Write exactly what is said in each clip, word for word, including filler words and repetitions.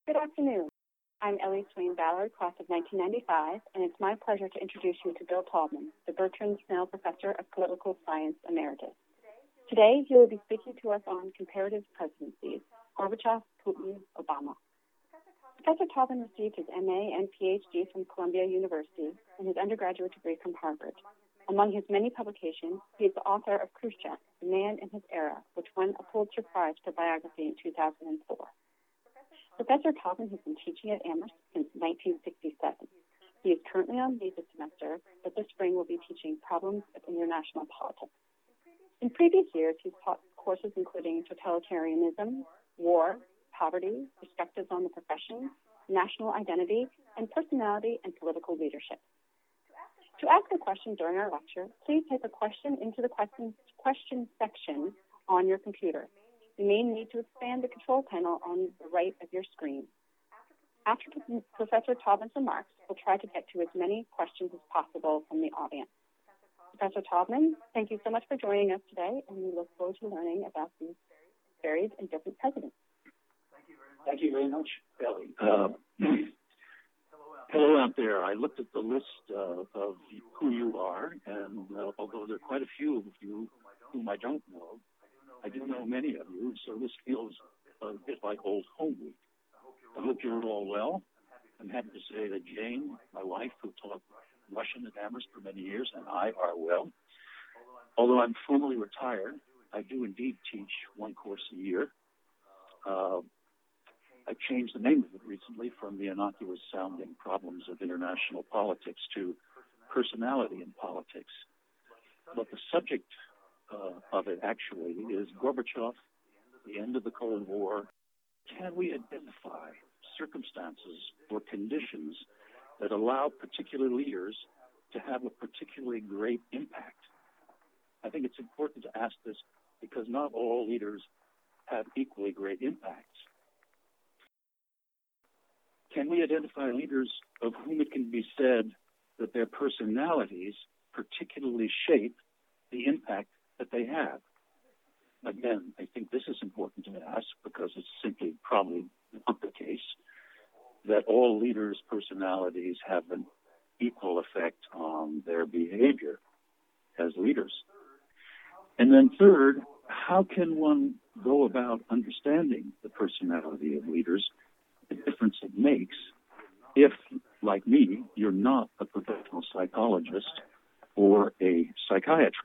Good afternoon. I'm Ellie Swain Ballard, class of nineteen ninety-five, and it's my pleasure to introduce you to Bill Taubman, the Bertrand Snell Professor of Political Science Emeritus. Today, he will be speaking to us on comparative presidencies, Gorbachev, Putin, Obama. Professor Taubman received his M A and P H D from Columbia University and his undergraduate degree from Harvard. Among his many publications, he is the author of Khrushchev, The Man in His Era, which won a Pulitzer Prize for biography in two thousand four. Professor Taubman has been teaching at Amherst since nineteen sixty-seven. He is currently on leave this semester, but this spring will be teaching Problems of International Politics. In previous years, he's taught courses including totalitarianism, war, poverty, perspectives on the profession, national identity, and personality and political leadership. To ask a question during our lecture, please type a question into the question, question section on your computer. You may need to expand the control panel on the right of your screen. After Professor Taubman's remarks, we'll try to get to as many questions as possible from the audience. Professor Taubman, thank you so much for joining us today, and we look forward to learning about these varied and different presidents. Thank you very much, Ellie. Uh, hello out there. I looked at the list uh, of who you are, and uh, although there are quite a few of you whom I don't know, I do know many of you, so this feels a bit like old home week. I hope you're all well. I'm happy to say that Jane, my wife, who taught Russian at Amherst for many years, and I are well. Although I'm formally retired, I do indeed teach one course a year. Uh, I changed the name of it recently from the innocuous-sounding Problems of International Politics to Personality in Politics. But the subject uh, of it actually is Gorbachev, the end of the Cold War. Can we identify circumstances or conditions that allow particular leaders to have a particularly great impact? I think it's important to ask this because not all leaders have equally great impacts. Can we identify leaders of whom it can be said that their personalities particularly shape the impact that they have? Again, I think this is important to ask because it's simply probably not the case that all leaders' personalities have an equal effect on their behavior as leaders. And then third, how can one go about understanding the personality of leaders, the difference it makes, if, like me, you're not a professional psychologist or a psychiatrist?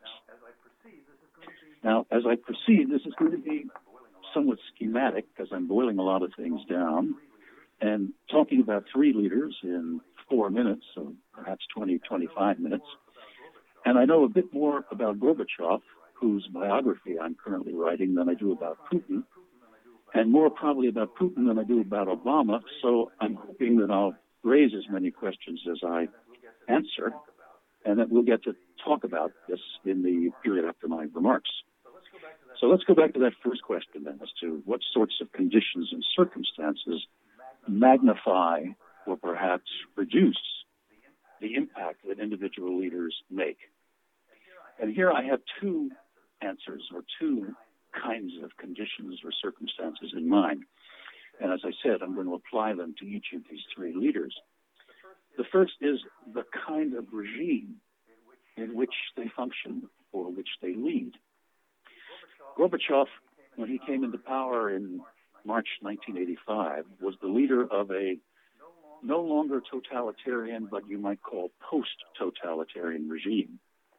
Now, as I proceed, this is going to be somewhat schematic because I'm boiling a lot of things down and talking about three leaders in four minutes, so perhaps twenty, twenty-five minutes. And I know a bit more about Gorbachev, whose biography I'm currently writing, than I do about Putin, and more probably about Putin than I do about Obama, so I'm hoping that I'll raise as many questions as I answer, and that we'll get to talk about this in the period after my remarks. So let's go back to that first question then, as to what sorts of conditions and circumstances magnify or perhaps reduce the impact that individual leaders make. And here I have two answers or two kinds of conditions or circumstances in mind. And as I said, I'm going to apply them to each of these three leaders. The first is the kind of regime in which they function or which they lead. Gorbachev, when he came into power in March nineteen eighty-five, was the leader of a no longer totalitarian, but you might call post-totalitarian regime.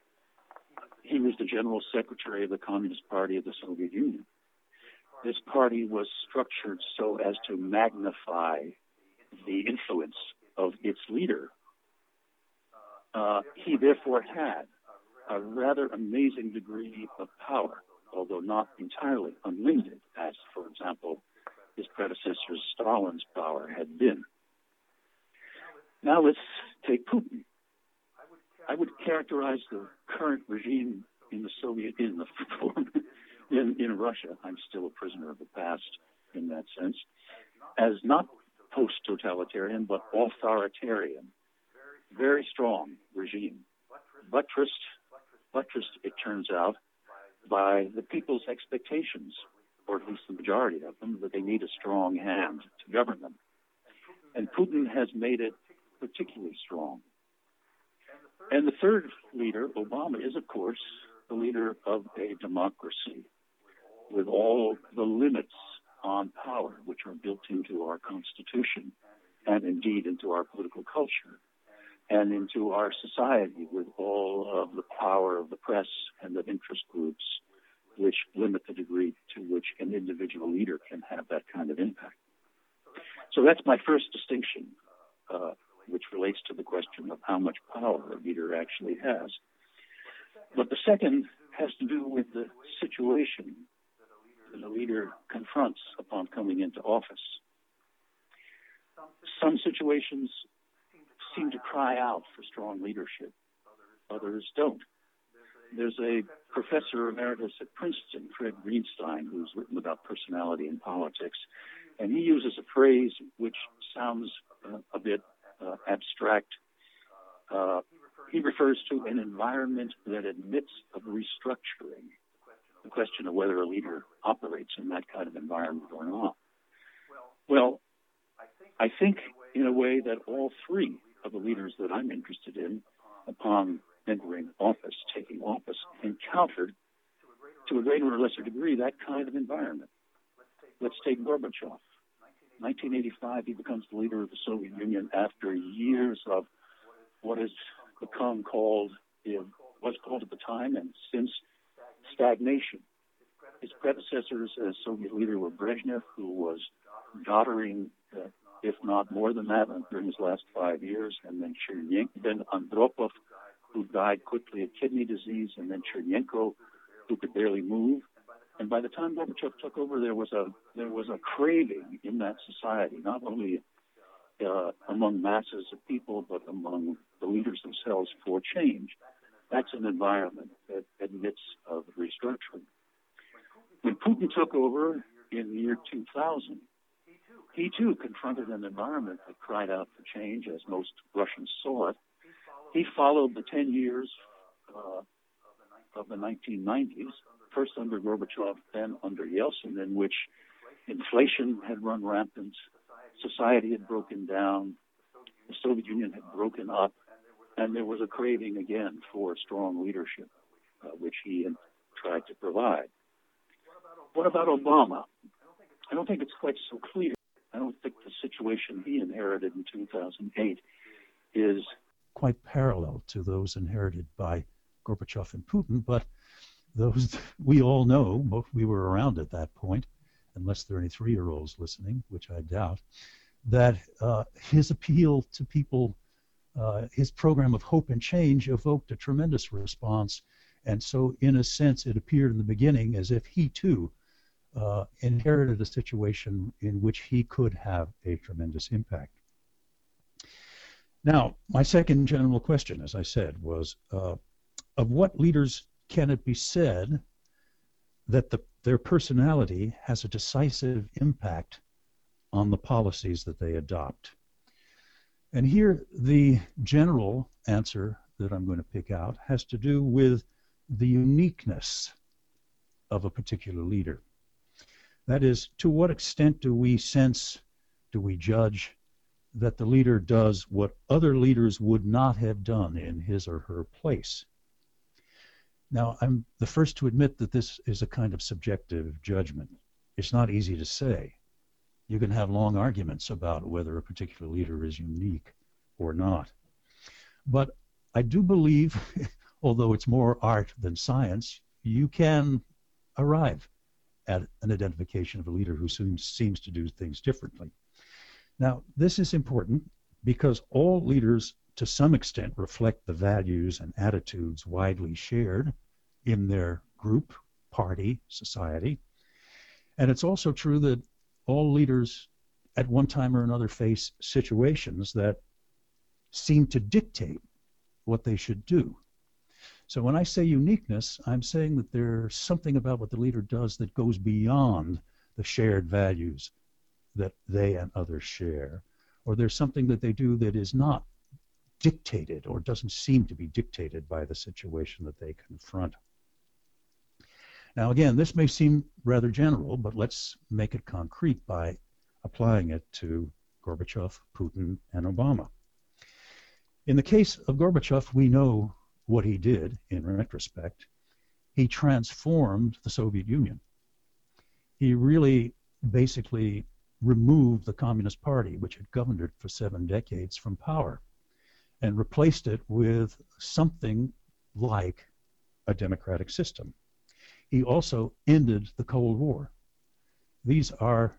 He was the general secretary of the Communist Party of the Soviet Union. This party was structured so as to magnify the influence of its leader. Uh, he therefore had a rather amazing degree of power, although not entirely unlimited, as, for example, his predecessor Stalin's power had been. Now let's take Putin. I would characterize the current regime in the Soviet, in the form, in, in Russia, I'm still a prisoner of the past in that sense, as not post-totalitarian, but authoritarian. Very strong regime. Buttressed, buttressed, it turns out, by the people's expectations, or at least the majority of them, that they need a strong hand to govern them. And Putin has made it particularly strong. And the third leader, Obama, is, of course, the leader of a democracy with all the limits on power, which are built into our Constitution and indeed into our political culture and into our society with all of the power of the press and of interest groups, which limit the degree to which an individual leader can have that kind of impact. So that's my first distinction, uh, which relates to the question of how much power a leader actually has. But the second has to do with the situation that a leader confronts upon coming into office. Some situations seem to cry out for strong leadership. Others don't. There's a professor emeritus at Princeton, Fred Greenstein, who's written about personality in politics, and he uses a phrase which sounds uh, a bit uh, abstract. Uh, he refers to an environment that admits of restructuring, the question of whether a leader operates in that kind of environment or not. Well, I think in a way that all three of the leaders that I'm interested in, upon entering office, taking office, encountered, to a greater or lesser degree, that kind of environment. Let's take Gorbachev. nineteen eighty-five, he becomes the leader of the Soviet Union after years of what has become called, was called at the time and since, stagnation. His predecessors as Soviet leader were Brezhnev, who was doddering, uh, if not more than that, during his last five years, and then Chernenko, then Andropov, who died quickly of kidney disease, and then Chernenko, who could barely move. And by the time Gorbachev took over, there was a there was a craving in that society, not only uh, among masses of people, but among the leaders themselves for change. That's an environment that admits of restructuring. When Putin took over in the year two thousand, he too confronted an environment that cried out for change, as most Russians saw it. He followed the ten years uh, of the nineteen nineties, first under Gorbachev, then under Yeltsin, in which inflation had run rampant, society had broken down, the Soviet Union had broken up, and there was a craving again for strong leadership, uh, which he had tried to provide. What about Obama? I don't think it's quite so clear. I don't think the situation he inherited in two thousand eight is quite parallel to those inherited by Gorbachev and Putin, but those we all know, we were around at that point, unless there are any three-year-olds listening, which I doubt, that uh, his appeal to people, uh, his program of hope and change evoked a tremendous response, and so in a sense it appeared in the beginning as if he too uh, inherited a situation in which he could have a tremendous impact. Now, my second general question, as I said, was uh, of what leaders can it be said that the, their personality has a decisive impact on the policies that they adopt? And here the general answer that I'm going to pick out has to do with the uniqueness of a particular leader. That is, to what extent do we sense, do we judge that the leader does what other leaders would not have done in his or her place? Now, I'm the first to admit that this is a kind of subjective judgment. It's not easy to say. You can have long arguments about whether a particular leader is unique or not. But I do believe, although it's more art than science, you can arrive at an identification of a leader who seems, seems to do things differently. Now, this is important because all leaders, to some extent, reflect the values and attitudes widely shared in their group, party, society. And it's also true that all leaders at one time or another face situations that seem to dictate what they should do. So when I say uniqueness, I'm saying that there's something about what the leader does that goes beyond the shared values that they and others share, or there's something that they do that is not dictated or doesn't seem to be dictated by the situation that they confront. Now again, this may seem rather general, but let's make it concrete by applying it to Gorbachev, Putin, and Obama. In the case of Gorbachev, we know what he did in retrospect. He transformed the Soviet Union. He really basically removed the Communist Party, which had governed it for seven decades, from power and replaced it with something like a democratic system. He also ended the Cold War. These are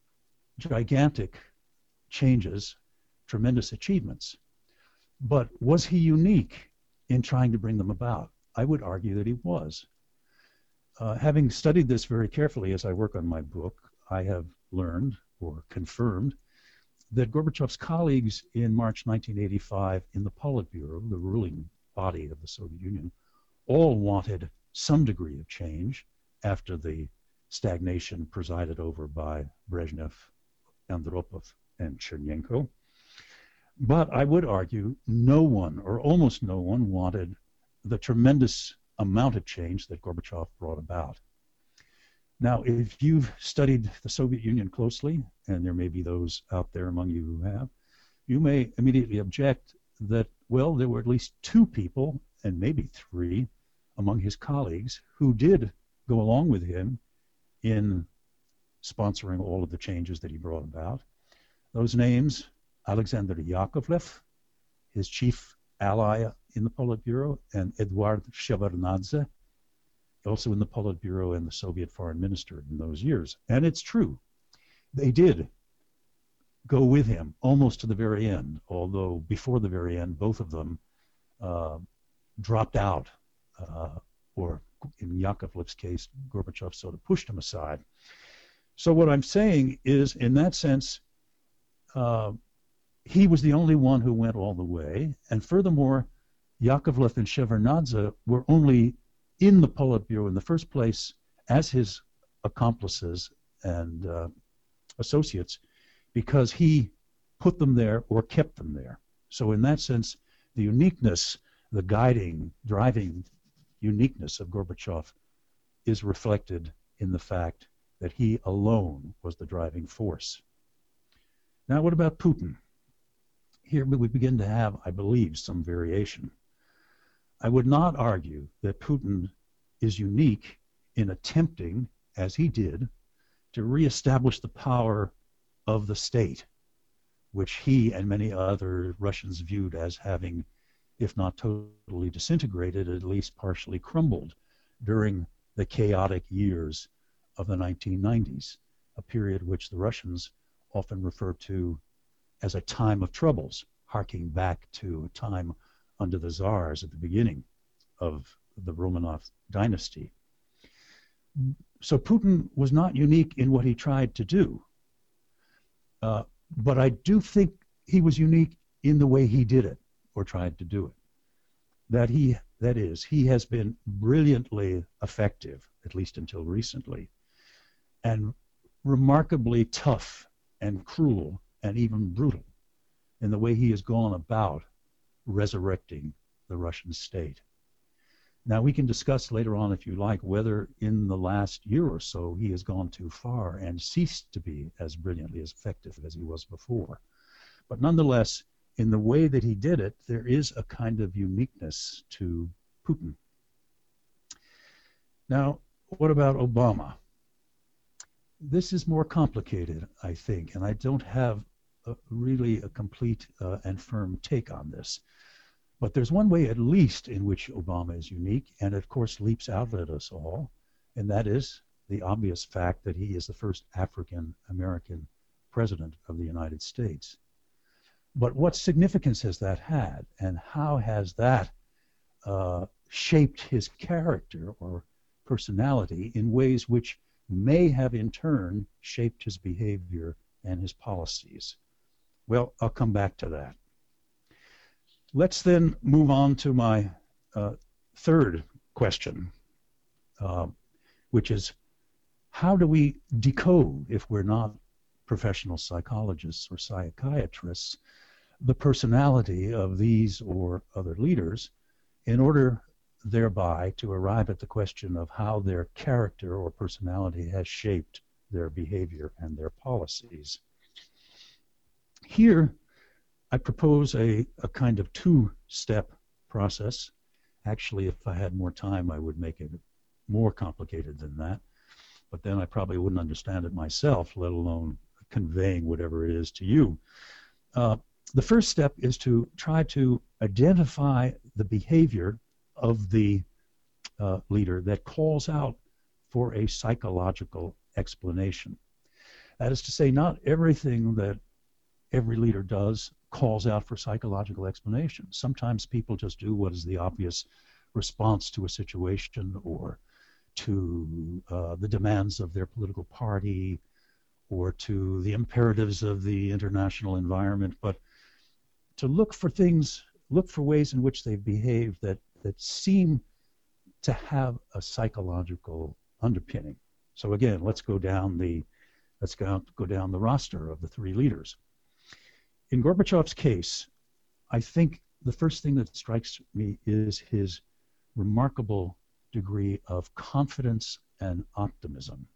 gigantic changes, tremendous achievements. But was he unique in trying to bring them about? I would argue that he was. Uh, having studied this very carefully as I work on my book, I have learned or confirmed that Gorbachev's colleagues in March nineteen eighty-five in the Politburo, the ruling body of the Soviet Union, all wanted some degree of change after the stagnation presided over by Brezhnev, Andropov, and Chernenko. But I would argue no one, or almost no one, wanted the tremendous amount of change that Gorbachev brought about. Now, if you've studied the Soviet Union closely, and there may be those out there among you who have, you may immediately object that, well, there were at least two people, and maybe three, among his colleagues who did go along with him in sponsoring all of the changes that he brought about. Those names: Alexander Yakovlev, his chief ally in the Politburo, and Eduard Shevardnadze, also in the Politburo and the Soviet foreign minister in those years. And it's true, they did go with him almost to the very end, although before the very end, both of them uh, dropped out, uh, or in Yakovlev's case, Gorbachev sort of pushed him aside. So what I'm saying is, in that sense, uh, he was the only one who went all the way, and furthermore, Yakovlev and Shevardnadze were only in the Politburo in the first place as his accomplices and uh, associates because he put them there or kept them there. So in that sense, the uniqueness, the guiding, driving uniqueness of Gorbachev is reflected in the fact that he alone was the driving force. Now, what about Putin? Here we begin to have, I believe, some variation. I would not argue that Putin is unique in attempting, as he did, to reestablish the power of the state, which he and many other Russians viewed as having, if not totally disintegrated, at least partially crumbled during the chaotic years of the nineteen nineties, a period which the Russians often refer to as a time of troubles, harking back to a time under the Tsars at the beginning of the Romanov dynasty. So Putin was not unique in what he tried to do, uh, but I do think he was unique in the way he did it, or tried to do it. That he, that is, he has been brilliantly effective, at least until recently, and remarkably tough and cruel and even brutal in the way he has gone about resurrecting the Russian state. Now, we can discuss later on, if you like, whether in the last year or so he has gone too far and ceased to be as brilliantly as effective as he was before. But nonetheless, in the way that he did it, there is a kind of uniqueness to Putin. Now, what about Obama? This is more complicated, I think, and I don't have a, really a complete uh, and firm take on this. But there's one way at least in which Obama is unique, and of course leaps out at us all, and that is the obvious fact that he is the first African-American president of the United States. But what significance has that had, and how has that uh, shaped his character or personality in ways which may have in turn shaped his behavior and his policies? Well, I'll come back to that. Let's then move on to my uh, third question, uh, which is, how do we decode, if we're not professional psychologists or psychiatrists, the personality of these or other leaders in order thereby to arrive at the question of how their character or personality has shaped their behavior and their policies? Here, I propose a, a kind of two-step process. Actually, if I had more time, I would make it more complicated than that. But then I probably wouldn't understand it myself, let alone conveying whatever it is to you. Uh, the first step is to try to identify the behavior of the uh, leader that calls out for a psychological explanation. That is to say, not everything that every leader does calls out for psychological explanation. Sometimes people just do what is the obvious response to a situation or to uh, the demands of their political party or to the imperatives of the international environment. But to look for things, look for ways in which they behave that, that seem to have a psychological underpinning. So again, let's go down the let's go, go down the roster of the three leaders. In Gorbachev's case, I think the first thing that strikes me is his remarkable degree of confidence and optimism.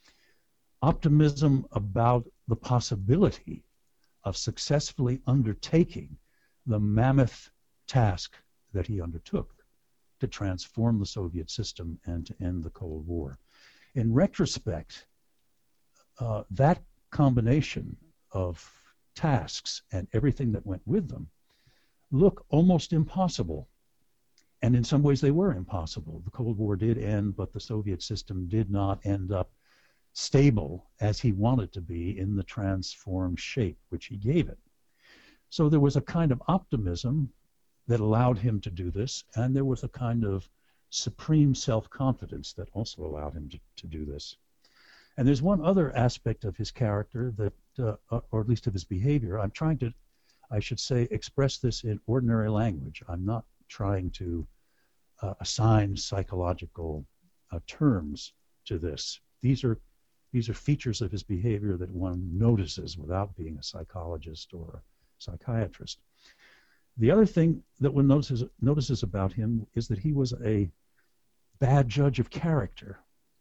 Optimism about the possibility of successfully undertaking the mammoth task that he undertook to transform the Soviet system and to end the Cold War. In retrospect, uh, that combination of tasks and everything that went with them look almost impossible. And in some ways they were impossible. The Cold War did end, but the Soviet system did not end up stable as he wanted to be in the transformed shape which he gave it. So there was a kind of optimism that allowed him to do this, and there was a kind of supreme self-confidence that also allowed him to, to do this. And there's one other aspect of his character that, uh, or at least of his behavior, I'm trying to, I should say, express this in ordinary language. I'm not trying to uh, assign psychological uh, terms to this. These are these are features of his behavior that one notices without being a psychologist or a psychiatrist. The other thing that one notices notices about him is that he was a bad judge of character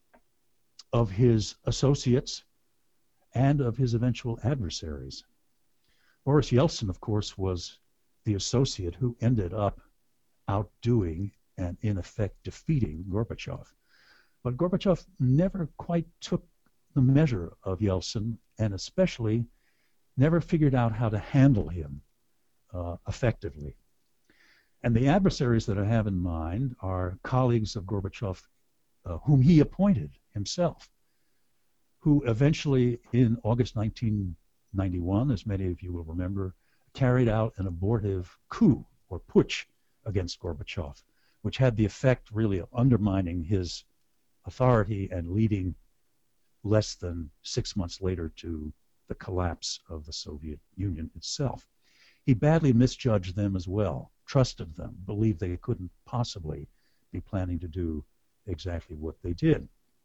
of his associates and of his eventual adversaries. Boris Yeltsin, of course, was the associate who ended up outdoing and, in effect, defeating Gorbachev. But Gorbachev never quite took the measure of Yeltsin, and especially never figured out how to handle him uh, effectively. And the adversaries that I have in mind are colleagues of Gorbachev uh, whom he appointed himself, who eventually, in August nineteen ninety-one, as many of you will remember, carried out an abortive coup or putsch against Gorbachev, which had the effect really of undermining his authority and leading less than six months later to the collapse of the Soviet Union itself. He badly misjudged them as well, trusted them, believed they couldn't possibly be planning to do exactly what they did.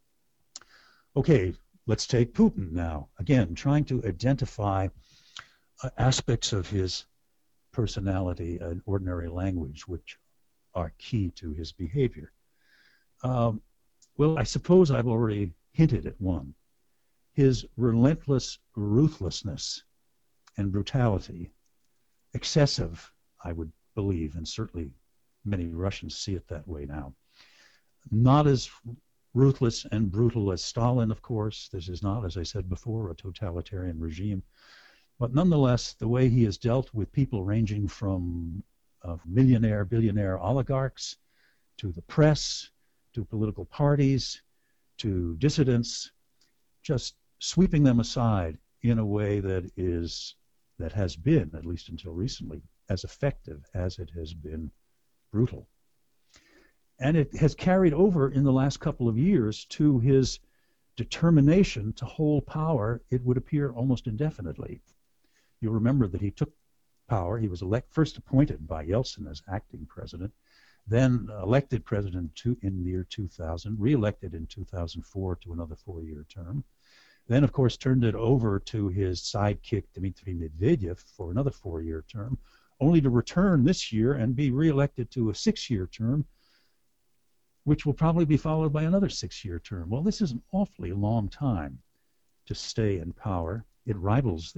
Okay, let's take Putin now. Again, trying to identify uh, aspects of his personality and ordinary language which are key to his behavior. Um, well, I suppose I've already hinted at one. His relentless ruthlessness and brutality, excessive, I would believe, and certainly many Russians see it that way now. Not as ruthless and brutal as Stalin, of course. This is not, as I said before, a totalitarian regime. But nonetheless, the way he has dealt with people ranging from uh, millionaire, billionaire oligarchs to the press, to political parties, to dissidents, just sweeping them aside in a way that is, that has been, at least until recently, as effective as it has been brutal. And it has carried over in the last couple of years to his determination to hold power, it would appear, almost indefinitely. You'll remember that he took power. He was elect, first appointed by Yeltsin as acting president, then elected president to, in the year two thousand, re-elected in two thousand four to another four-year term. Then, of course, turned it over to his sidekick, Dmitry Medvedev, for another four-year term, only to return this year and be re-elected to a six-year term, which will probably be followed by another six-year term. Well, this is an awfully long time to stay in power. It rivals the,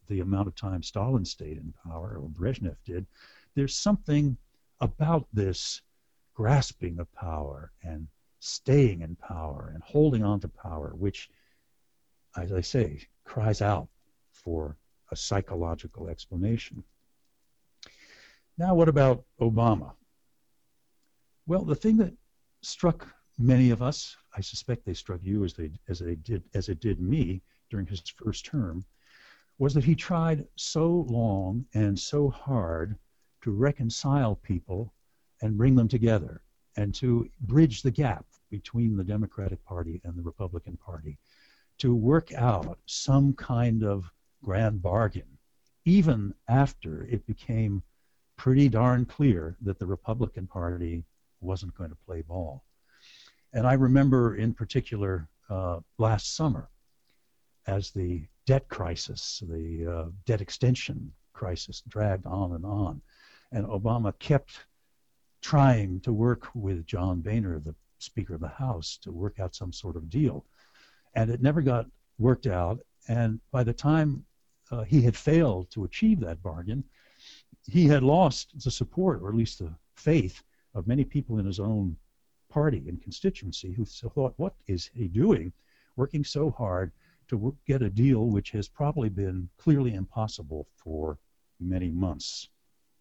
the amount of time Stalin stayed in power or Brezhnev did, there's something about this grasping of power and staying in power and holding on to power, which, as I say, cries out for a psychological explanation. Now, what about Obama? Well, the thing that struck many of us, I suspect they struck you as they as they did as it did me during his first term, was that he tried so long and so hard to reconcile people and bring them together and to bridge the gap between the Democratic Party and the Republican Party, to work out some kind of grand bargain, even after it became pretty darn clear that the Republican Party wasn't going to play ball. And I remember in particular uh, last summer, as the debt crisis, the uh, debt extension crisis dragged on and on, and Obama kept trying to work with John Boehner, the Speaker of the House, to work out some sort of deal. And it never got worked out, and by the time uh, he had failed to achieve that bargain, he had lost the support, or at least the faith, of many people in his own party and constituency who thought, what is he doing, working so hard to work, get a deal which has probably been clearly impossible for many months.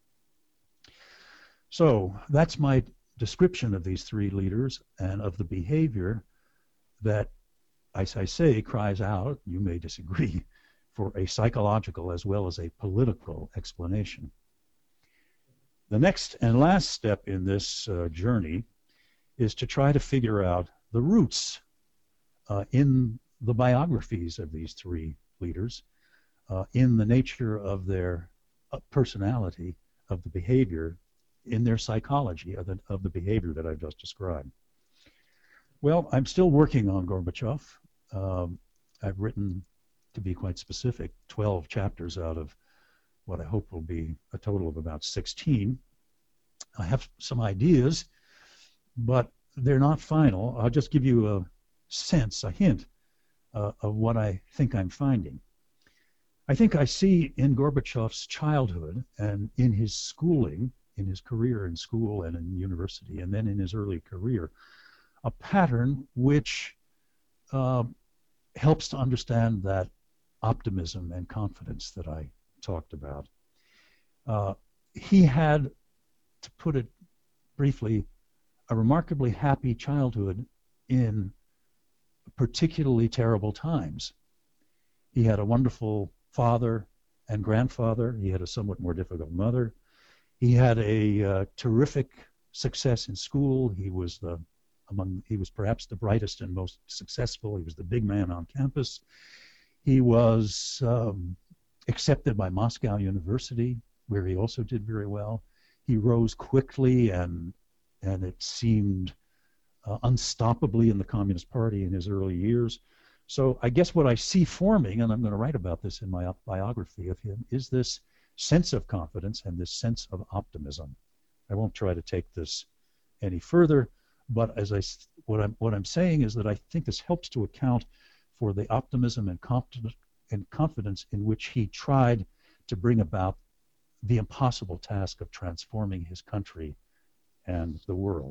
So that's my description of these three leaders and of the behavior that, as I say, cries out, you may disagree, for a psychological as well as a political explanation. The next and last step in this uh, journey is to try to figure out the roots uh, in the biographies of these three leaders, uh, in the nature of their uh, personality, of the behavior, in their psychology of the, of the behavior that I've just described. Well, I'm still working on Gorbachev. Um, I've written, to be quite specific, twelve chapters out of what I hope will be a total of about sixteen. I have some ideas, but they're not final. I'll just give you a sense, a hint uh, of what I think I'm finding. I think I see in Gorbachev's childhood and in his schooling, in his career in school and in university, and then in his early career, a pattern which uh, helps to understand that optimism and confidence that I talked about. Uh, he had, to put it briefly, a remarkably happy childhood in particularly terrible times. He had a wonderful father and grandfather. He had a somewhat more difficult mother. He had a uh, terrific success in school. He was the among he was perhaps the brightest and most successful. He was the big man on campus. He was um, accepted by Moscow University, where he also did very well. He rose quickly and and it seemed uh, unstoppably in the Communist Party in his early years. So I guess what I see forming, and I'm going to write about this in my biography of him, is this sense of confidence and this sense of optimism. I won't try to take this any further, but as I, what I'm what I'm saying is that I think this helps to account for the optimism and confidence and confidence in which he tried to bring about the impossible task of transforming his country and the world.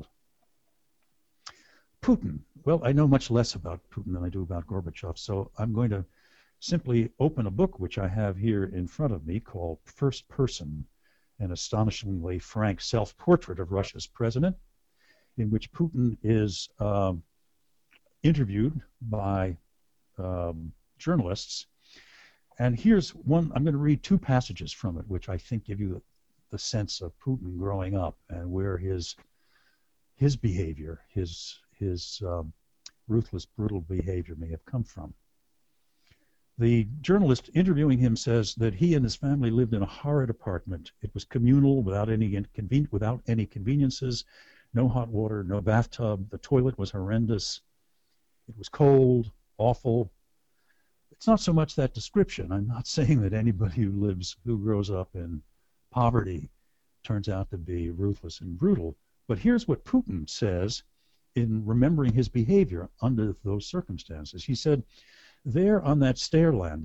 Putin. Well, I know much less about Putin than I do about Gorbachev, so I'm going to simply open a book which I have here in front of me called First Person, an astonishingly frank self-portrait of Russia's president, in which Putin is um, interviewed by um, journalists. And here's one, I'm going to read two passages from it, which I think give you the sense of Putin growing up and where his his behavior, his his um, ruthless, brutal behavior may have come from. The journalist interviewing him says that he and his family lived in a horrid apartment. It was communal, without any inconven- without any conveniences, no hot water, no bathtub. The toilet was horrendous. It was cold, awful. It's not so much that description. I'm not saying that anybody who lives, who grows up in poverty turns out to be ruthless and brutal. But here's what Putin says in remembering his behavior under those circumstances. He said, there on that stair landing,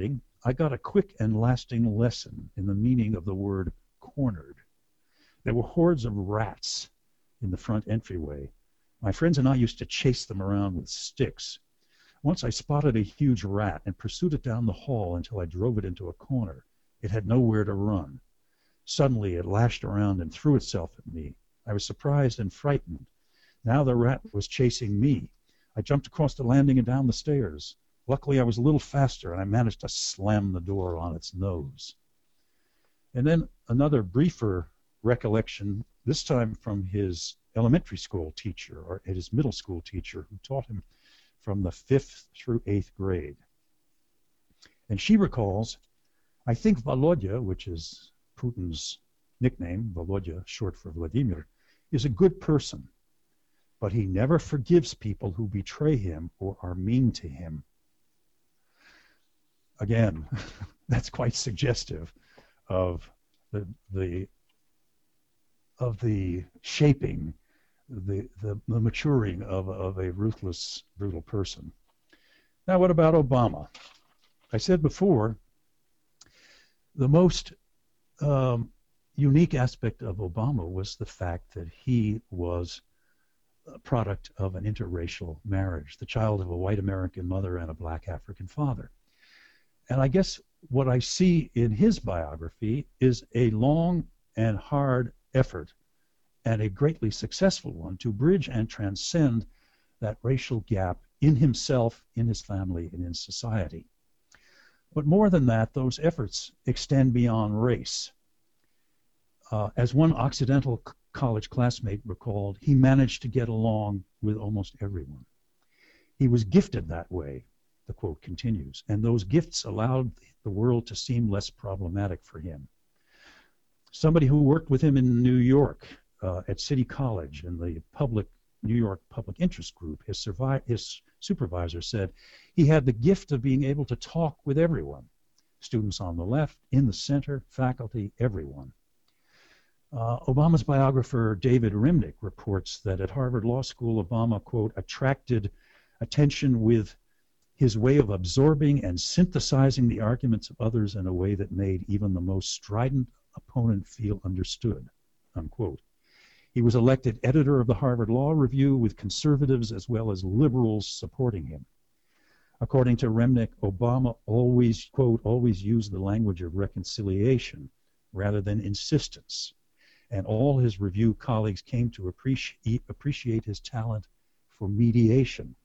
I got a quick and lasting lesson in the meaning of the word cornered. There were hordes of rats in the front entryway. My friends and I used to chase them around with sticks. Once I spotted a huge rat and pursued it down the hall until I drove it into a corner. It had nowhere to run. Suddenly it lashed around and threw itself at me. I was surprised and frightened. Now the rat was chasing me. I jumped across the landing and down the stairs. Luckily I was a little faster and I managed to slam the door on its nose. And then another briefer recollection, this time from his elementary school teacher, or his middle school teacher, who taught him from the fifth through eighth grade. And she recalls, I think Volodya, which is Putin's nickname, Volodya, short for Vladimir, is a good person, but he never forgives people who betray him or are mean to him. Again, that's quite suggestive of the the of the shaping, the the, the maturing of of a ruthless, brutal person. Now, what about Obama? I said before, the most um, unique aspect of Obama was the fact that he was a product of an interracial marriage, the child of a white American mother and a black African father. And I guess what I see in his biography is a long and hard effort, and a greatly successful one, to bridge and transcend that racial gap in himself, in his family, and in society. But more than that, those efforts extend beyond race. Uh, as one Occidental c- college classmate recalled, he managed to get along with almost everyone. He was gifted that way, the quote continues, and those gifts allowed the world to seem less problematic for him. Somebody who worked with him in New York uh, at City College in the public New York Public Interest Group, his, survi- his supervisor said he had the gift of being able to talk with everyone, students on the left, in the center, faculty, everyone. Uh, Obama's biographer David Remnick reports that at Harvard Law School, Obama, quote, attracted attention with his way of absorbing and synthesizing the arguments of others in a way that made even the most strident opponent feel understood, unquote. He was elected editor of the Harvard Law Review with conservatives as well as liberals supporting him. According to Remnick, Obama always, quote, always used the language of reconciliation rather than insistence, and all his review colleagues came to appreciate, appreciate his talent for mediation.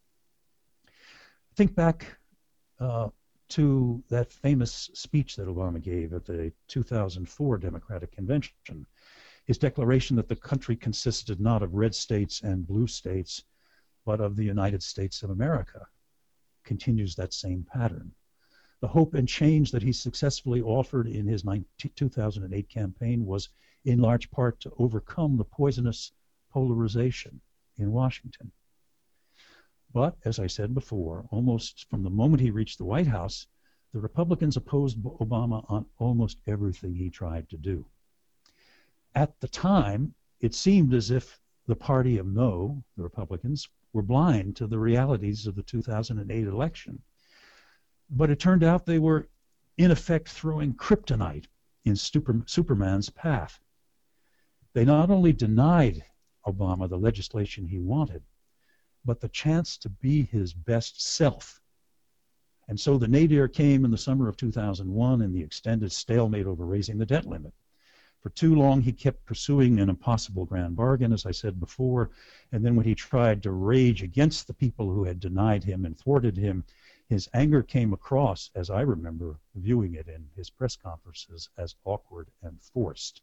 Think back uh, to that famous speech that Obama gave at the two thousand four Democratic Convention. His declaration that the country consisted not of red states and blue states, but of the United States of America continues that same pattern. The hope and change that he successfully offered in his two thousand eight campaign was in large part to overcome the poisonous polarization in Washington. But, as I said before, almost from the moment he reached the White House, the Republicans opposed Obama on almost everything he tried to do. At the time, it seemed as if the party of no, the Republicans, were blind to the realities of the two thousand eight election. But it turned out they were, in effect, throwing kryptonite in Super, Superman's path. They not only denied Obama the legislation he wanted, but the chance to be his best self. And so the nadir came in the summer of two thousand one in the extended stalemate over raising the debt limit. For too long, he kept pursuing an impossible grand bargain, as I said before, and then when he tried to rage against the people who had denied him and thwarted him, his anger came across, as I remember viewing it in his press conferences, as awkward and forced.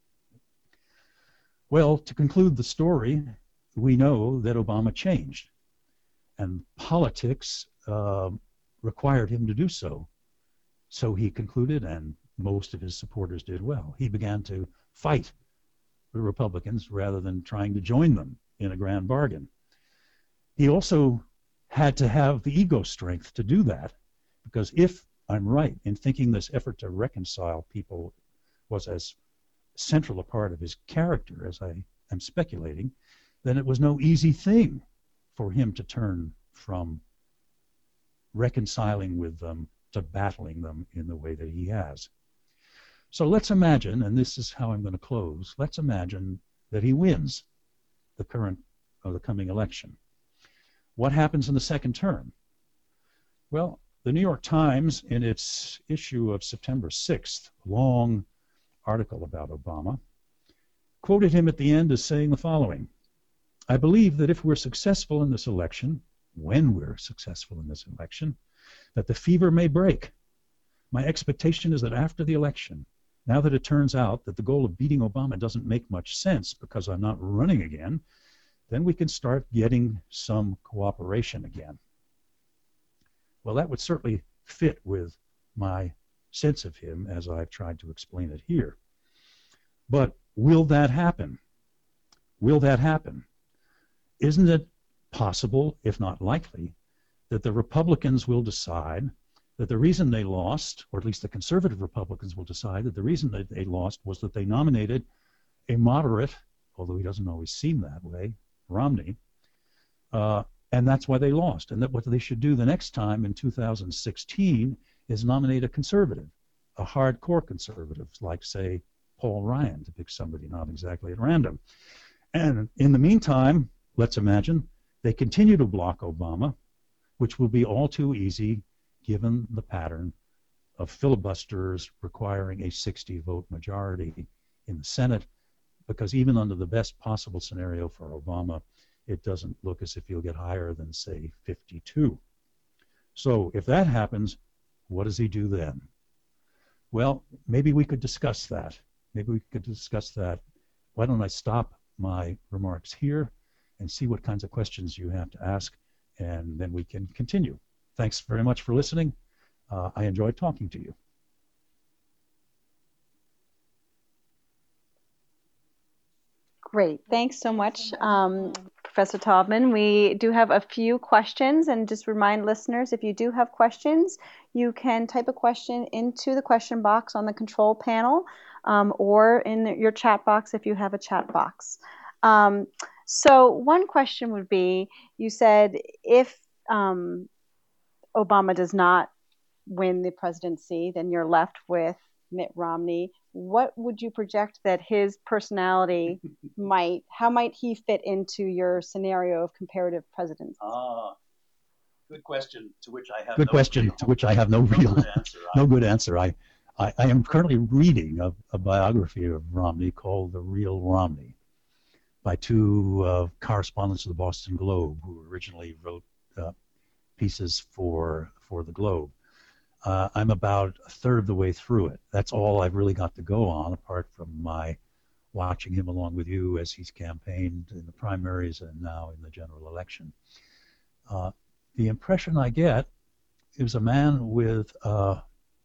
Well, to conclude the story, we know that Obama changed, and politics uh, required him to do so. So he concluded, and most of his supporters did well. He began to fight the Republicans rather than trying to join them in a grand bargain. He also had to have the ego strength to do that, because if I'm right in thinking this effort to reconcile people was as central a part of his character as I am speculating, then it was no easy thing for him to turn from reconciling with them to battling them in the way that he has. So let's imagine, and this is how I'm going to close, let's imagine that he wins the current or the coming election. What happens in the second term? Well, the New York Times, in its issue of September sixth, long article about Obama, quoted him at the end as saying the following: I believe that if we're successful in this election, when we're successful in this election, that the fever may break. My expectation is that after the election, now that it turns out that the goal of beating Obama doesn't make much sense because I'm not running again, then we can start getting some cooperation again. Well, that would certainly fit with my sense of him as I've tried to explain it here. But will that happen? Will that happen? Isn't it possible, if not likely, that the Republicans will decide that the reason they lost, or at least the conservative Republicans will decide that the reason that they lost was that they nominated a moderate, although he doesn't always seem that way, Romney, uh, and that's why they lost. And that what they should do the next time in two thousand sixteen is nominate a conservative, a hardcore conservative, like, say, Paul Ryan, to pick somebody not exactly at random. And in the meantime, let's imagine they continue to block Obama, which will be all too easy given the pattern of filibusters requiring a sixty vote majority in the Senate, because even under the best possible scenario for Obama, it doesn't look as if he'll get higher than, say, fifty-two. So if that happens, what does he do then? Well, maybe we could discuss that. Maybe we could discuss that. Why don't I stop my remarks here and see what kinds of questions you have to ask, and then we can continue. Thanks very much for listening. Uh, I enjoyed talking to you. Great. Thanks so much, um, Professor Taubman. We do have a few questions, and just remind listeners, if you do have questions, you can type a question into the question box on the control panel, um, or in your chat box if you have a chat box. Um, so one question would be, you said if um, Obama does not win the presidency, then you're left with Mitt Romney. What would you project that his personality might, how might he fit into your scenario of comparative presidency? Ah, good question to which I have Good no question real, to which I have no no real, good answer. no good answer. I, I, I am currently reading a, a biography of Romney called The Real Romney by two uh, correspondents of the Boston Globe who originally wrote uh, pieces for for the Globe. Uh, I'm about a third of the way through it. That's all I've really got to go on, apart from my watching him along with you as he's campaigned in the primaries and now in the general election. Uh, the impression I get is a man with uh,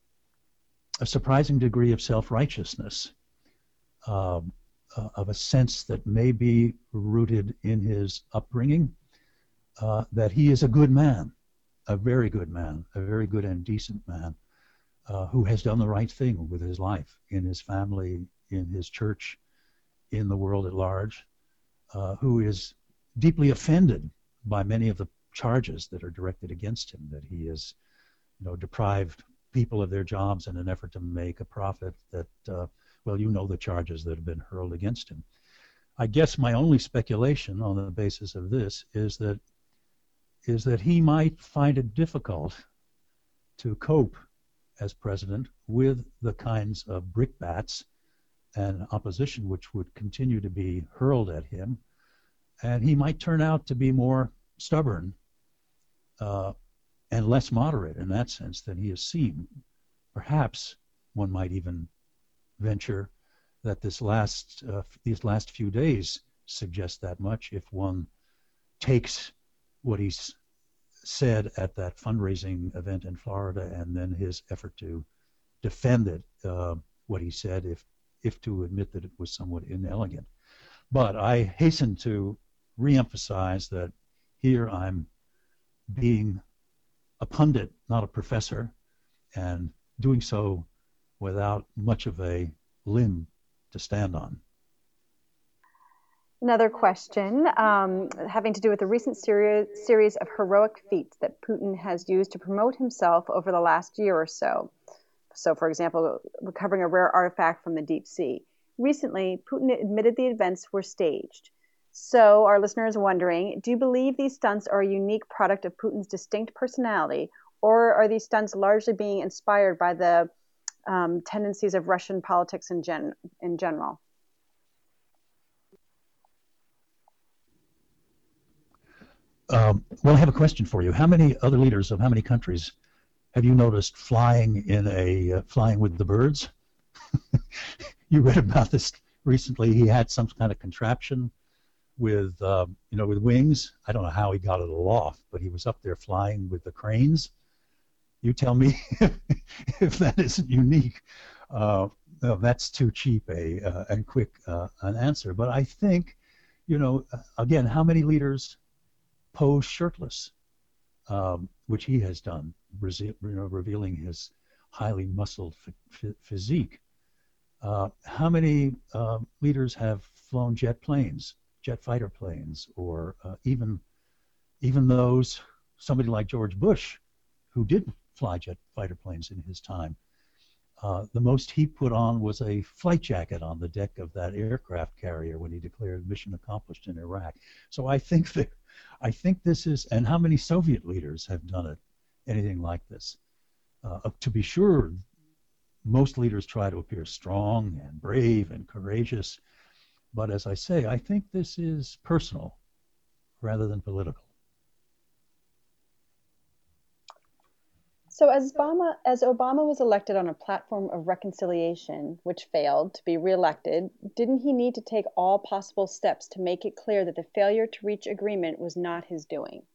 a surprising degree of self-righteousness, uh, uh, of a sense that may be rooted in his upbringing, uh, that he is a good man, a very good man, a very good and decent man, uh, who has done the right thing with his life, in his family, in his church, in the world at large, uh, who is deeply offended by many of the charges that are directed against him, that he has, you know, deprived people of their jobs in an effort to make a profit, that, uh, well, you know the charges that have been hurled against him. I guess my only speculation on the basis of this is that is that he might find it difficult to cope as president with the kinds of brickbats and opposition which would continue to be hurled at him, and he might turn out to be more stubborn uh, and less moderate in that sense than he has seemed. Perhaps one might even venture that this last uh, these last few days suggest that much, if one takes what he's said at that fundraising event in Florida and then his effort to defend it, uh, what he said, if if to admit that it was somewhat inelegant. But I hasten to reemphasize that here I'm being a pundit, not a professor, and doing so without much of a limb to stand on. Another question um, having to do with the recent seri- series of heroic feats that Putin has used to promote himself over the last year or so. So, for example, recovering a rare artifact from the deep sea. Recently, Putin admitted the events were staged. So, our listener is wondering, do you believe these stunts are a unique product of Putin's distinct personality, or are these stunts largely being inspired by the um, tendencies of Russian politics in, gen- in general? Um, well, I have a question for you. How many other leaders of how many countries have you noticed flying in a uh, flying with the birds? You read about this recently. He had some kind of contraption with uh, you know with wings. I don't know how he got it aloft, but he was up there flying with the cranes. You tell me if that isn't unique. Uh, no, that's too cheap a uh, and quick uh, an answer. But I think, you know, again, how many leaders pose shirtless, um, which he has done, you know, revealing his highly muscled f- physique. Uh, how many uh, leaders have flown jet planes, jet fighter planes, or uh, even even those, somebody like George Bush, who did fly jet fighter planes in his time. Uh, the most he put on was a flight jacket on the deck of that aircraft carrier when he declared mission accomplished in Iraq. So I think that I think this is, and how many Soviet leaders have done it, anything like this? Uh, to be sure, most leaders try to appear strong and brave and courageous, but as I say, I think this is personal rather than political. So as Obama, as Obama was elected on a platform of reconciliation, which failed to be reelected, didn't he need to take all possible steps to make it clear that the failure to reach agreement was not his doing?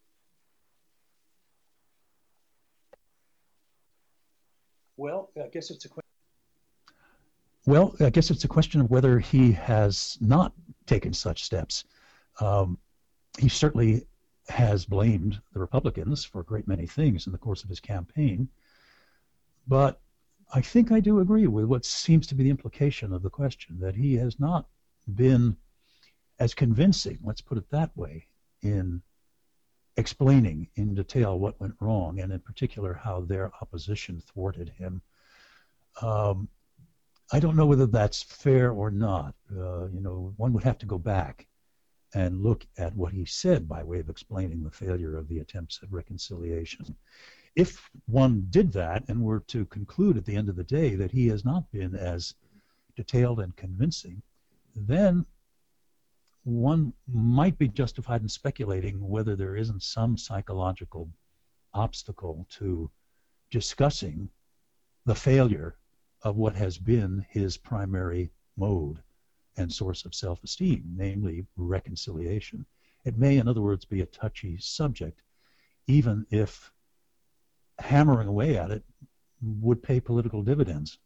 Well, I guess it's a question. Well, I guess it's a question of whether he has not taken such steps. Um, he certainly has blamed the Republicans for a great many things in the course of his campaign. But I think I do agree with what seems to be the implication of the question, that he has not been as convincing, let's put it that way, in explaining in detail what went wrong, and in particular how their opposition thwarted him. Um, I don't know whether that's fair or not. Uh, you know, one would have to go back and look at what he said by way of explaining the failure of the attempts at reconciliation. If one did that and were to conclude at the end of the day that he has not been as detailed and convincing, then one might be justified in speculating whether there isn't some psychological obstacle to discussing the failure of what has been his primary mode and source of self-esteem, namely reconciliation. It may, in other words, be a touchy subject, even if hammering away at it would pay political dividends.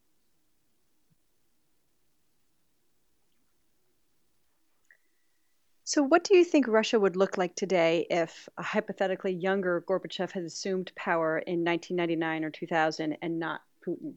So what do you think Russia would look like today if a hypothetically younger Gorbachev had assumed power in nineteen ninety-nine or two thousand and not Putin?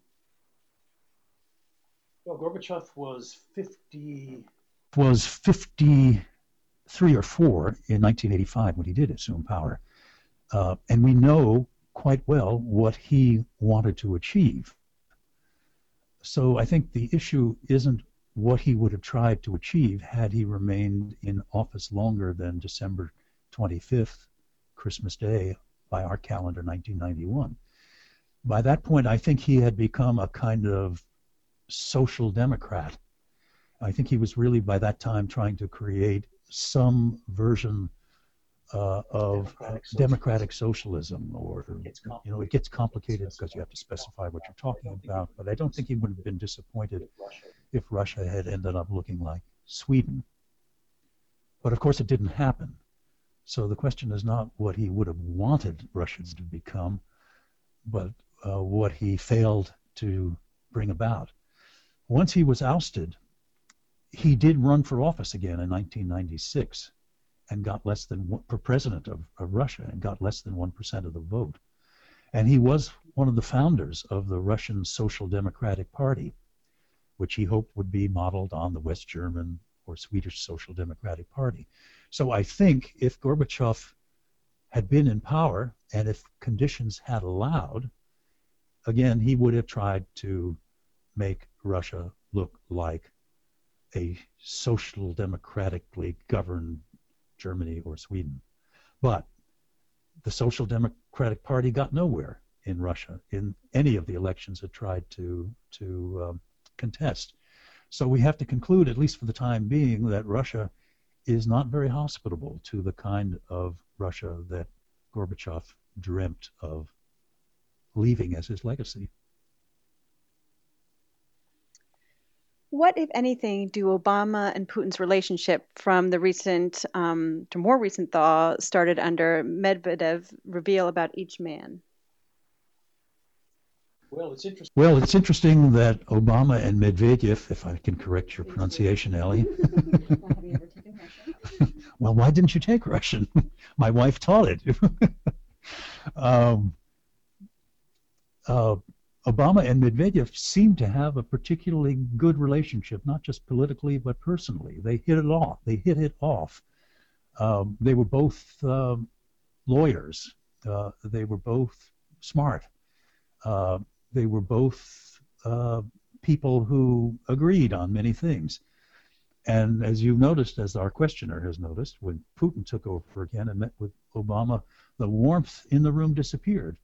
Well, Gorbachev was fifty was fifty-three or four in nineteen eighty-five when he did assume power, uh, and we know quite well what he wanted to achieve. So I think the issue isn't what he would have tried to achieve had he remained in office longer than December twenty-fifth, Christmas Day, by our calendar, nineteen ninety-one. By that point, I think he had become a kind of social democrat. I think he was really by that time trying to create some version uh, of democratic, uh, democratic socialism, or you know, it gets complicated because you have to specify what you're talking about. But I don't think he would have been disappointed if Russia had ended up looking like Sweden. But of course, it didn't happen. So the question is not what he would have wanted Russia to become, but uh, what he failed to bring about. Once he was ousted, he did run for office again in nineteen ninety-six and got less than one, for president of, of Russia, and got less than one percent of the vote. And he was one of the founders of the Russian Social Democratic Party, which he hoped would be modeled on the West German or Swedish Social Democratic Party. So I think if Gorbachev had been in power and if conditions had allowed, again, he would have tried to make Russia look like a social democratically governed Germany or Sweden. But the Social Democratic Party got nowhere in Russia in any of the elections it tried to, to um, contest. So we have to conclude, at least for the time being, that Russia is not very hospitable to the kind of Russia that Gorbachev dreamt of leaving as his legacy. What, if anything, do Obama and Putin's relationship from the recent um, to more recent thaw started under Medvedev reveal about each man? Well, it's interesting. Well, it's interesting that Obama and Medvedev, if I can correct your pronunciation, Ellie. Well, why didn't you take Russian? My wife taught it. um, uh, Obama and Medvedev seem to have a particularly good relationship, not just politically but personally. They hit it off. They hit it off. Um, they were both uh, lawyers. Uh, they were both smart. Uh, they were both uh, people who agreed on many things. And as you've noticed, as our questioner has noticed, when Putin took over again and met with Obama, the warmth in the room disappeared.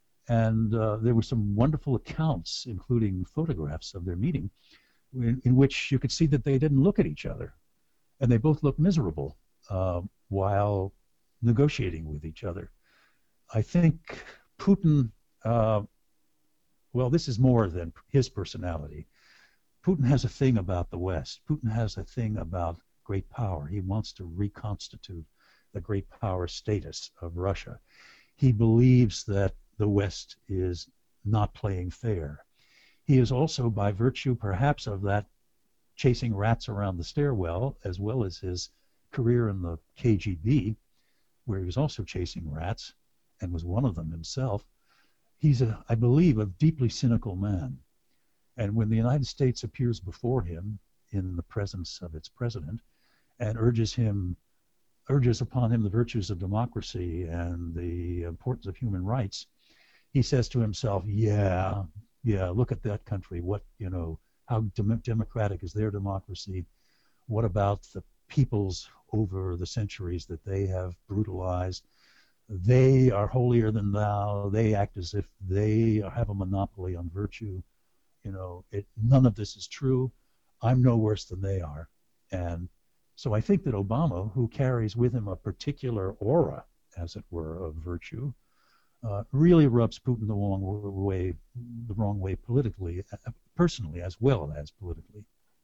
And uh, there were some wonderful accounts, including photographs of their meeting, in, in which you could see that they didn't look at each other. And they both looked miserable uh, while negotiating with each other. I think Putin, uh, well, this is more than his personality. Putin has a thing about the West. Putin has a thing about great power. He wants to reconstitute the great power status of Russia. He believes that the West is not playing fair. He is also, by virtue perhaps of that chasing rats around the stairwell, as well as his career in the K G B, where he was also chasing rats and was one of them himself, he's, a, I believe, a deeply cynical man. And when the United States appears before him in the presence of its president and urges him, urges upon him the virtues of democracy and the importance of human rights, he says to himself, yeah, yeah, look at that country. What, you know, how dem- democratic is their democracy? What about the peoples over the centuries that they have brutalized? They are holier than thou. They act as if they have a monopoly on virtue. You know, it, none of this is true. I'm no worse than they are. And so I think that Obama, who carries with him a particular aura, as it were, of virtue, uh, really rubs Putin the wrong way, the wrong way politically, uh, personally, as well as politically.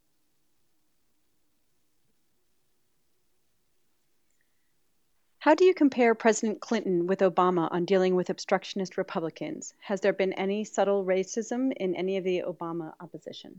How do you compare President Clinton with Obama on dealing with obstructionist Republicans? Has there been any subtle racism in any of the Obama opposition?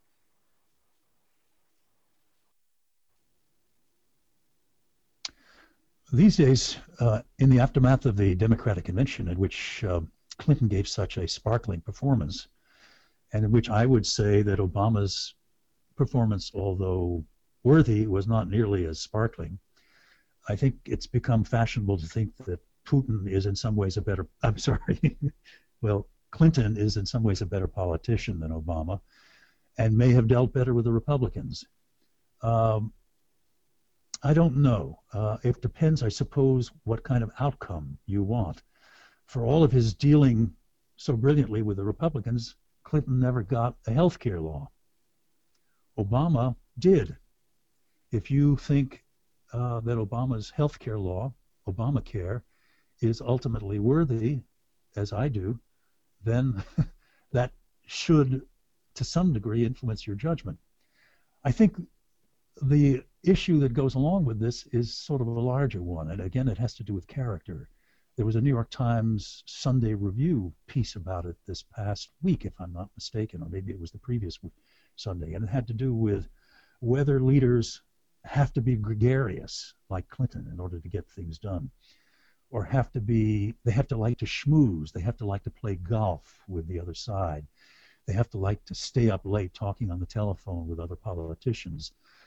These days, uh, in the aftermath of the Democratic Convention, in which uh, Clinton gave such a sparkling performance, and in which I would say that Obama's performance, although worthy, was not nearly as sparkling, I think it's become fashionable to think that Putin is in some ways a better, I'm sorry, well, Clinton is in some ways a better politician than Obama and may have dealt better with the Republicans. Um, I don't know. Uh, it depends, I suppose, what kind of outcome you want. For all of his dealing so brilliantly with the Republicans, Clinton never got a health care law. Obama did. If you think Uh, that Obama's health care law, Obamacare, is ultimately worthy, as I do, then that should, to some degree, influence your judgment. I think the issue that goes along with this is sort of a larger one, and again, it has to do with character. There was a New York Times Sunday Review piece about it this past week, if I'm not mistaken, or maybe it was the previous Sunday, and it had to do with whether leaders have to be gregarious like Clinton in order to get things done, or have to be, they have to like to schmooze, they have to like to play golf with the other side, they have to like to stay up late talking on the telephone with other politicians,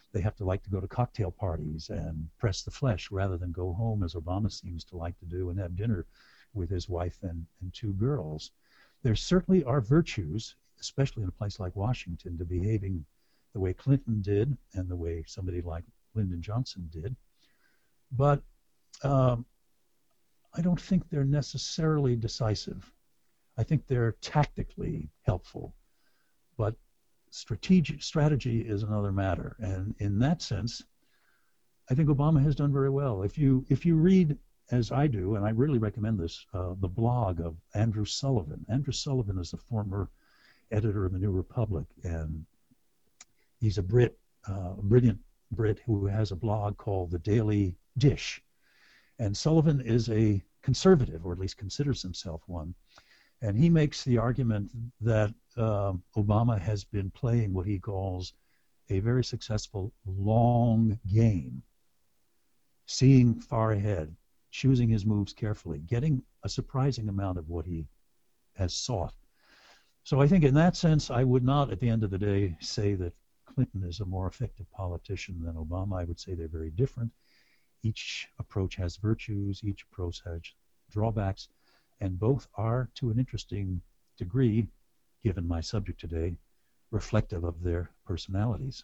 they have to like to go to cocktail parties and press the flesh rather than go home, as Obama seems to like to do, and have dinner with his wife and, and two girls. There certainly are virtues, especially in a place like Washington, to behaving the way Clinton did and the way somebody like Lyndon Johnson did. But um, I don't think they're necessarily decisive. I think they're tactically helpful, but strategic strategy is another matter. And in that sense, I think Obama has done very well. If you if you read, as I do, and I really recommend this, uh, the blog of Andrew Sullivan. Andrew Sullivan is a former editor of the New Republic, and he's a Brit, uh, a brilliant Brit who has a blog called The Daily Dish. And Sullivan is a conservative, or at least considers himself one. And he makes the argument that uh, Obama has been playing what he calls a very successful long game, seeing far ahead, choosing his moves carefully, getting a surprising amount of what he has sought. So I think in that sense, I would not, at the end of the day, say that Clinton is a more effective politician than Obama. I would say they're very different. Each approach has virtues, each approach has drawbacks, and both are, to an interesting degree, given my subject today, reflective of their personalities.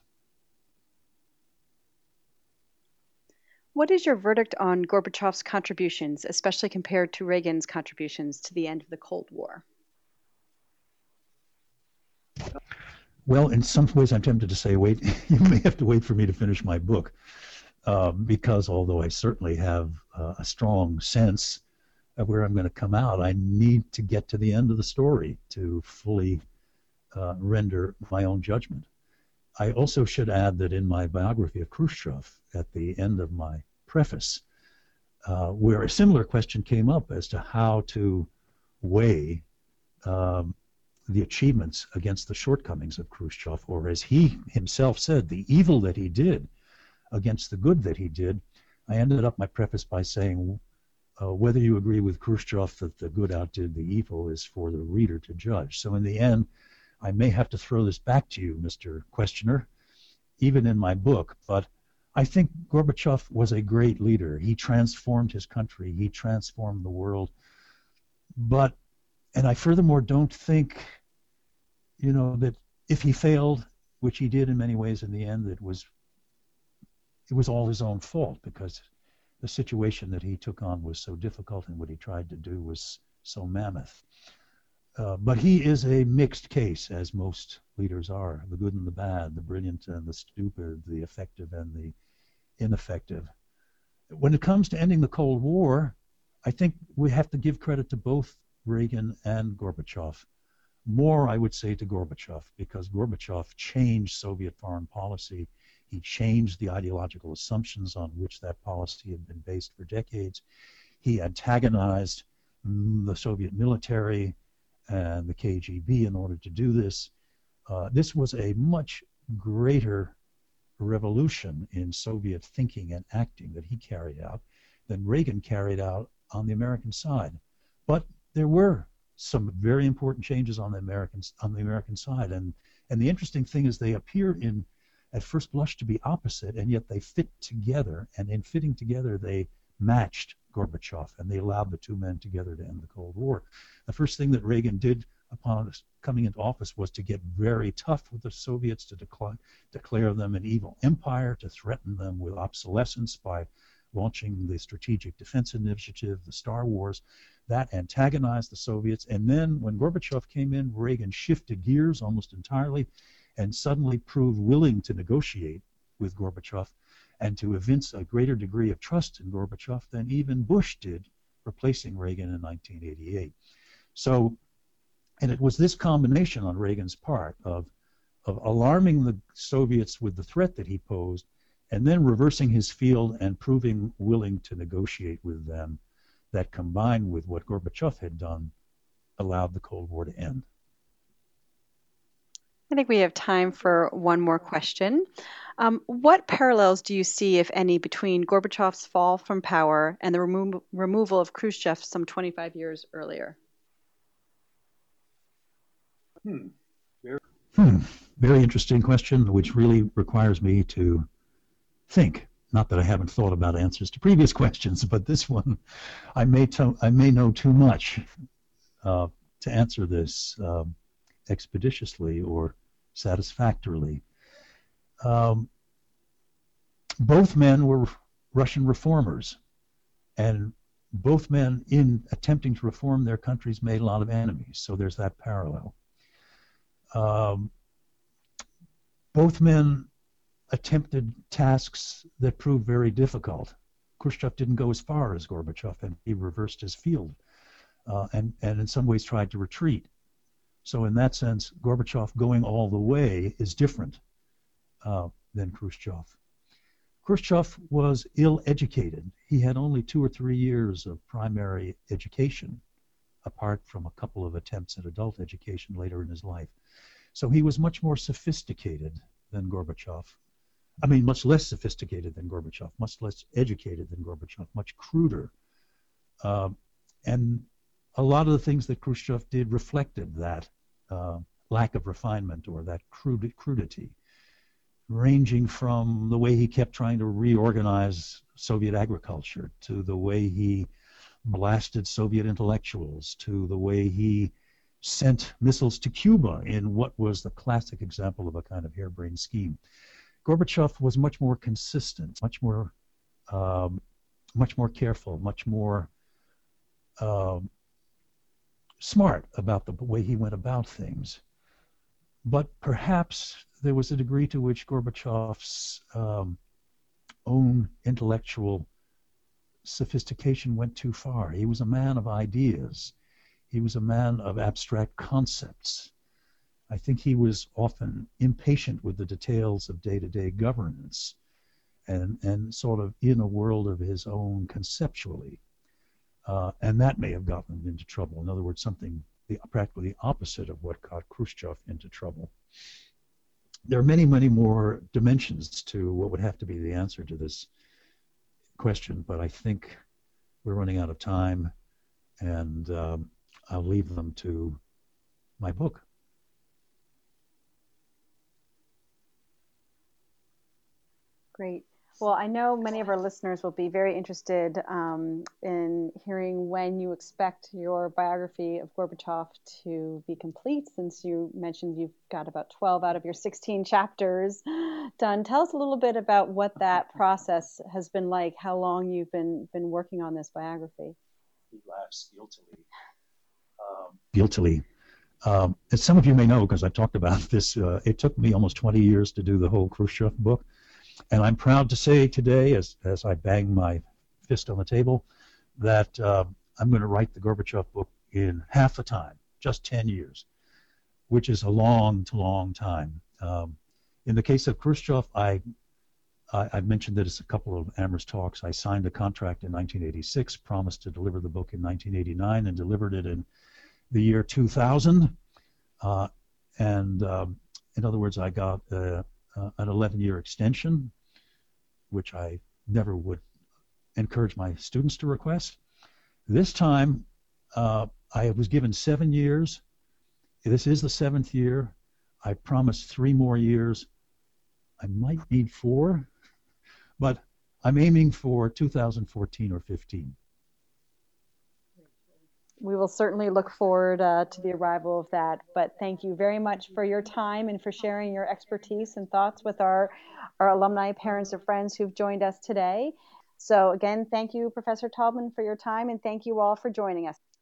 What is your verdict on Gorbachev's contributions, especially compared to Reagan's contributions to the end of the Cold War? Well, in some ways I'm tempted to say, wait, you may have to wait for me to finish my book, uh, because although I certainly have uh, a strong sense of where I'm going to come out, I need to get to the end of the story to fully uh, render my own judgment. I also should add that in my biography of Khrushchev, at the end of my preface, uh, where a similar question came up as to how to weigh um, the achievements against the shortcomings of Khrushchev, or as he himself said, the evil that he did against the good that he did, I ended up my preface by saying, uh, whether you agree with Khrushchev that the good outdid the evil is for the reader to judge. So in the end, I may have to throw this back to you, Mister Questioner, even in my book, but I think Gorbachev was a great leader. He transformed his country. He transformed the world. But, and I furthermore don't think, you know, that if he failed, which he did in many ways in the end, it was, it was all his own fault, because the situation that he took on was so difficult and what he tried to do was so mammoth. Uh, but he is a mixed case, as most leaders are, the good and the bad, the brilliant and the stupid, the effective and the ineffective. When it comes to ending the Cold War, I think we have to give credit to both Reagan and Gorbachev. More, I would say, to Gorbachev, because Gorbachev changed Soviet foreign policy. He changed the ideological assumptions on which that policy had been based for decades. He antagonized mm, the Soviet military and the K G B in order to do this. Uh, this was a much greater revolution in Soviet thinking and acting that he carried out than Reagan carried out on the American side. But there were some very important changes on the American on the American side, and and the interesting thing is they appear in at first blush to be opposite, and yet they fit together, and in fitting together they matched Gorbachev, and they allowed the two men together to end the Cold War. The first thing that Reagan did upon coming into office was to get very tough with the Soviets, to declare, declare them an evil empire, to threaten them with obsolescence by launching the Strategic Defense Initiative, the Star Wars. That antagonized the Soviets, and then when Gorbachev came in, Reagan shifted gears almost entirely and suddenly proved willing to negotiate with Gorbachev and to evince a greater degree of trust in Gorbachev than even Bush did, replacing Reagan in nineteen eighty-eight. So, and it was this combination on Reagan's part of, of alarming the Soviets with the threat that he posed, and then reversing his field and proving willing to negotiate with them, that combined with what Gorbachev had done, allowed the Cold War to end. I think we have time for one more question. Um, what parallels do you see, if any, between Gorbachev's fall from power and the remo- removal of Khrushchev some twenty-five years earlier? Hmm. Very, hmm. Very interesting question, which really requires me to think. Not that I haven't thought about answers to previous questions, but this one, I may, to, I may know too much uh, to answer this uh, expeditiously or satisfactorily. Um, both men were Russian reformers, and both men, in attempting to reform their countries, made a lot of enemies, so there's that parallel. Um, both men attempted tasks that proved very difficult. Khrushchev didn't go as far as Gorbachev, and he reversed his field uh, and, and in some ways tried to retreat. So in that sense, Gorbachev going all the way is different uh, than Khrushchev. Khrushchev was ill-educated. He had only two or three years of primary education, apart from a couple of attempts at adult education later in his life. So he was much more sophisticated than Gorbachev. I mean, much less sophisticated than Gorbachev, much less educated than Gorbachev, much cruder. Uh, and a lot of the things that Khrushchev did reflected that uh, lack of refinement or that crud crudity, ranging from the way he kept trying to reorganize Soviet agriculture, to the way he blasted Soviet intellectuals, to the way he sent missiles to Cuba in what was the classic example of a kind of harebrained scheme. Gorbachev was much more consistent, much more, um, much more careful, much more um, smart about the way he went about things. But perhaps there was a degree to which Gorbachev's um, own intellectual sophistication went too far. He was a man of ideas. He was a man of abstract concepts. I think he was often impatient with the details of day-to-day governance and, and sort of in a world of his own conceptually. Uh, and that may have gotten him into trouble. In other words, something the, practically the opposite of what got Khrushchev into trouble. There are many, many more dimensions to what would have to be the answer to this question, but I think we're running out of time, and um, I'll leave them to my book. Great. Well, I know many of our listeners will be very interested um, in hearing when you expect your biography of Gorbachev to be complete, since you mentioned you've got about twelve out of your sixteen chapters done. Tell us a little bit about what that process has been like, how long you've been, been working on this biography. He laughs guiltily. Um, guiltily. Um, as some of you may know, because I've talked about this, uh, it took me almost twenty years to do the whole Khrushchev book. And I'm proud to say today, as, as I bang my fist on the table, that uh, I'm going to write the Gorbachev book in half the time, just ten years, which is a long, long time. Um, in the case of Khrushchev, I, I, I've mentioned that it's a couple of Amherst talks. I signed a contract in nineteen eighty-six, promised to deliver the book in nineteen eighty-nine, and delivered it in the year two thousand. Uh, and um, in other words, I got uh, Uh, an eleven-year extension, which I never would encourage my students to request. This time, uh, I was given seven years. This is the seventh year. I promised three more years. I might need four, but I'm aiming for two thousand fourteen or fifteen. We will certainly look forward uh, to the arrival of that. But thank you very much for your time and for sharing your expertise and thoughts with our, our alumni, parents, and friends who've joined us today. So again, thank you, Professor Taubman, for your time, and thank you all for joining us.